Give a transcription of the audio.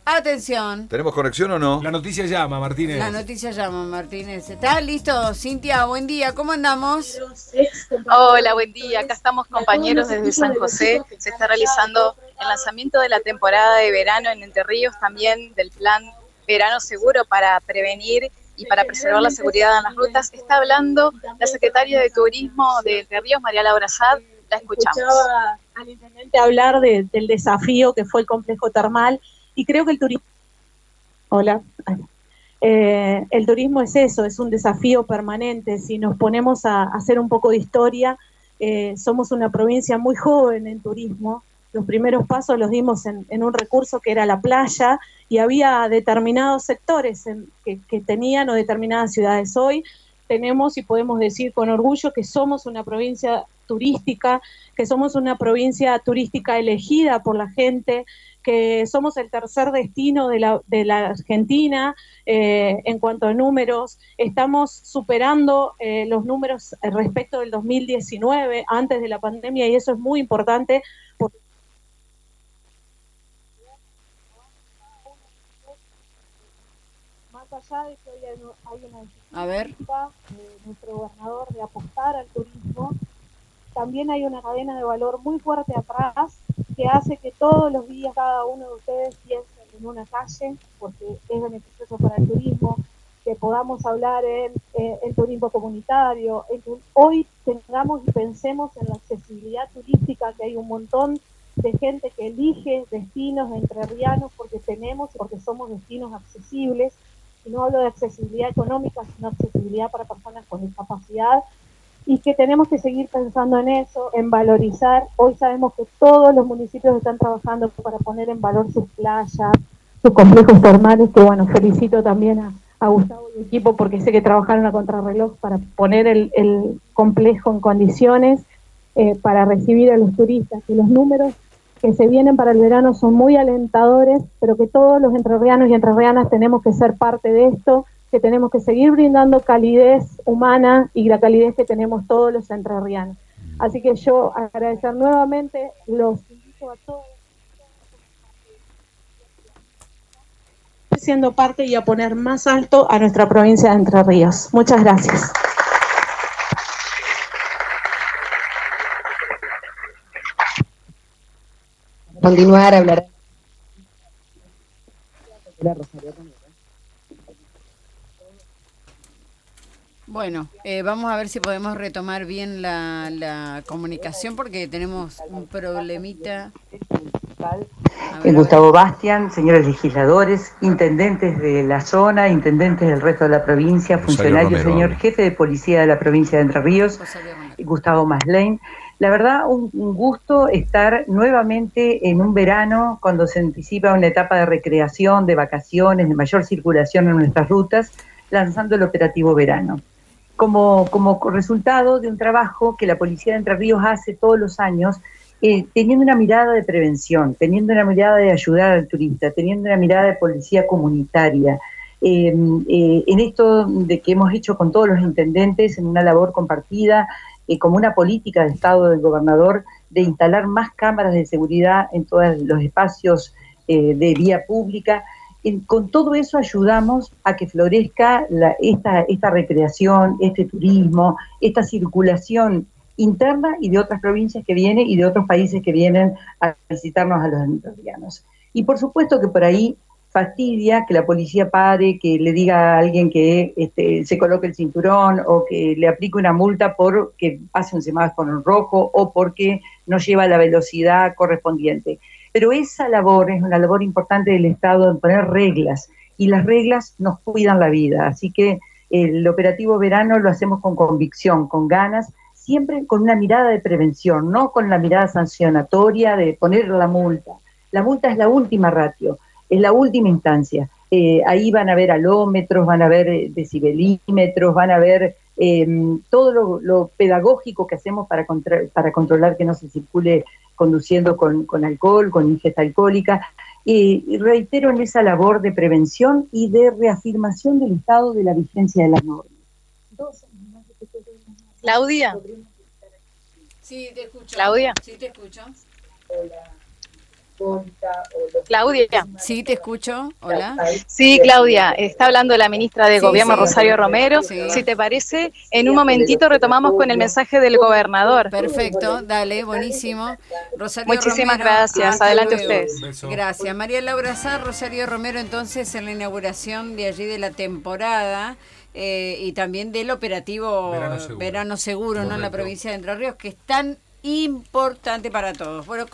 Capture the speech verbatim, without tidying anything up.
Atención. ¿Tenemos conexión o no? La noticia llama, Martínez. La noticia llama, Martínez. ¿Está listo, Cintia? Buen día, ¿cómo andamos? Hola, buen día. Acá estamos compañeros desde San José. Se está realizando el lanzamiento de la temporada de verano en Entre Ríos, también del plan Verano Seguro para prevenir y para preservar la seguridad en las rutas. Está hablando la secretaria de Turismo de Entre Ríos, María Laura Sad. La escuchamos. Escuchaba al intendente hablar de, del desafío que fue el complejo termal, y creo que el turismo... Hola. Eh, el turismo es eso, es un desafío permanente. Si nos ponemos a, a hacer un poco de historia, eh, somos una provincia muy joven en turismo. Los primeros pasos los dimos en, en un recurso que era la playa, y había determinados sectores en, que, que tenían o determinadas ciudades. Hoy tenemos y podemos decir con orgullo que somos una provincia turística, que somos una provincia turística elegida por la gente, que somos el tercer destino de la, de la Argentina eh, en cuanto a números. Estamos superando eh, los números respecto del dos mil diecinueve, antes de la pandemia, y eso es muy importante. Porque más allá de que hoy hay una decisión A ver. de nuestro gobernador de apostar al turismo, también hay una cadena de valor muy fuerte atrás que hace que todos los días cada uno de ustedes piense en una calle, porque es beneficioso para el turismo, que podamos hablar en eh, el turismo comunitario, en que hoy tengamos y pensemos en la accesibilidad turística, que hay un montón de gente que elige destinos entrerrianos porque tenemos, porque somos destinos accesibles, y no hablo de accesibilidad económica, sino accesibilidad para personas con discapacidad, y que tenemos que seguir pensando en eso, en valorizar. Hoy sabemos que todos los municipios están trabajando para poner en valor sus playas, sus complejos termales, que bueno, felicito también a, a Gustavo y equipo, porque sé que trabajaron a contrarreloj para poner el, el complejo en condiciones eh, para recibir a los turistas, y los números que se vienen para el verano son muy alentadores, pero que todos los entrerrianos y entrerrianas tenemos que ser parte de esto, que tenemos que seguir brindando calidez humana y la calidez que tenemos todos los entrerrianos. Así que yo agradecer nuevamente, los invito a todos siendo parte y a poner más alto a nuestra provincia de Entre Ríos. Muchas gracias. Continuar a hablar. Bueno, eh, vamos a ver si podemos retomar bien la, la comunicación, porque tenemos un problemita. A ver, Gustavo Bastian, señores legisladores, intendentes de la zona, intendentes del resto de la provincia, funcionarios, señor jefe de policía de la provincia de Entre Ríos, Gustavo Maslany. La verdad, un, un gusto estar nuevamente en un verano, cuando se anticipa una etapa de recreación, de vacaciones, de mayor circulación en nuestras rutas, lanzando el operativo verano. Como, como resultado de un trabajo que la Policía de Entre Ríos hace todos los años, eh, teniendo una mirada de prevención, teniendo una mirada de ayudar al turista, teniendo una mirada de policía comunitaria, eh, eh, en esto de que hemos hecho con todos los intendentes, en una labor compartida, eh, como una política de Estado del gobernador, de instalar más cámaras de seguridad en todos los espacios eh, de vía pública. Con todo eso ayudamos a que florezca la, esta, esta recreación, este turismo, esta circulación interna y de otras provincias que vienen y de otros países que vienen a visitarnos a los entrerrianos. Y por supuesto que por ahí fastidia que la policía pare, que le diga a alguien que este, se coloque el cinturón, o que le aplique una multa porque pase un semáforo en rojo o porque no lleva la velocidad correspondiente. Pero esa labor es una labor importante del Estado, en poner reglas, y las reglas nos cuidan la vida. Así que el operativo verano lo hacemos con convicción, con ganas, siempre con una mirada de prevención, no con la mirada sancionatoria de poner la multa. La multa es la última ratio, es la última instancia. Eh, ahí van a ver alómetros, van a ver eh, decibelímetros, van a ver eh, todo lo, lo pedagógico que hacemos para, contra, para controlar que no se circule conduciendo con, con alcohol, con ingesta alcohólica, y, y reitero en esa labor de prevención y de reafirmación del estado de la vigencia de las normas. Claudia. Sí, te escucho. Claudia. Sí, te escucho. Hola. Claudia. Sí, te escucho. Hola. Sí, Claudia, está hablando la ministra de Sí, Gobierno, sí. Rosario Romero. Sí. Si te parece, en un momentito retomamos con el mensaje del gobernador. Perfecto, dale, buenísimo. Rosario Muchísimas Romero, gracias. hasta Adelante luego. ustedes. Gracias. María Laura Sá, Rosario Romero, entonces, en la inauguración de allí de la temporada eh, y también del operativo Verano Seguro, Verano Seguro, ¿no? En la provincia de Entre Ríos, que es tan importante para todos. Bueno,